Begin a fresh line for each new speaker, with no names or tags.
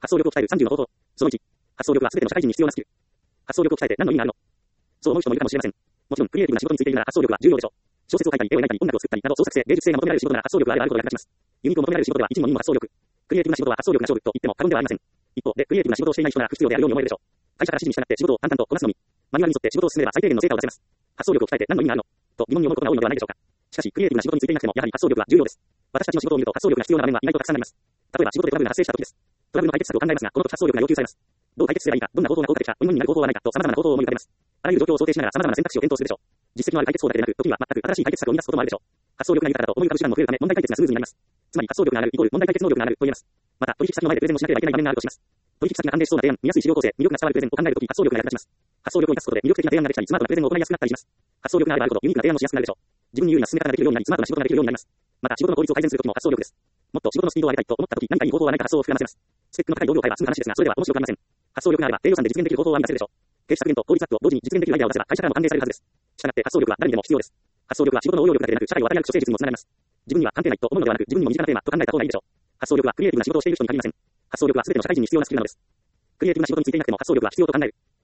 発想力を鍛える30の方法。その1。発想力は全ての社会人に必要なスキル。発想力を鍛えて何の意味があるの？そう思う人もいるかもしれません。もちろん、クリエイティブな仕事についているなら発想力は重要でしょう。小説を書いたり、絵を描いたり、音楽を作ったりなど創作性、芸術性が求められる仕事なら発想力があればあるほど役立ちます。ユニークを求められる仕事では一にも二も発想力。クリエイティブな仕事は発想力が勝負と言っても過言ではありません。一方で、クリエイティブな仕事をしていない人なら不必要であるように思えるでしょう。会社から指示に従って仕事を淡々とこなすのみ。マニュアルに沿って仕事を進めれば最低限の成果を出せます。発想力を鍛えて何の意味があるのと疑問に思うことが多いのではないでしょうか。しかし、クリエイティブな仕事についていなくても、やはり発想力は重要です。私たちの仕事を見ると発想力が必要な場面は意外とたくさんあります。例えば仕事でトラブルが発生した時です。トラブルの解決策を考えますが、この時発想力が要求されます。どう解決すればいいか、どんな方法が効果的か、ウィンウィンになる方法はないかと様々な方法を思い浮かべます。あらゆる状況を想定しながら様々な選択肢を検討するでしょう。実績のある解決法だけでなく、時には全く新しい解決策を生み出すこともあるでしょう。発想力が豊かだと思い浮かぶ手段も増えるため、問題解決がスムーズになります。つまり発想力が上がるイコール問題解決能力が上がると言えます。また、取引先の前でプレゼンをしなければいけない場面があるとします。取引先が関連しそうな提案、見やすい資料構成、魅力が伝わるプレゼンを考えるとき、発想力が役立ちます。発想力を生かすことで魅力的な提案ができたり、スマートなプレゼンを行いやすくなったりします。発想力があればあるほどユニークな提案をしやすくなるでしょう。自分に有利な進め方ができるようになり、スマートな仕事ができるようになります。また、仕事の効率を改善するときも発想力です。もっと仕事のスピードを上げたいと思ったとき、何かいい方法はないか発想を膨らませます。スペックの高い同僚会は済む話ですが、それでは面白くありません。発想力があれば、低予算で実現できる方法を編み出せるでしょう。経費削減と効率アップを同時に実現できるアイデアを出せば、会社からも歓迎されるはずです。したがって発想力は誰にでも必要です。発想力は仕事の応用力だけでなく、社会を渡り歩く処世術にもつながります。自分には関係ないと思うのではなく、自分にも身近なテーマと考えた方がいいでしょう。発想力はクリエイティブな仕事をしている人に限りません。発想力は全ての社会人に必要なスキルなのです。クリエイティブな仕事についていなくても発想力は必要と考える。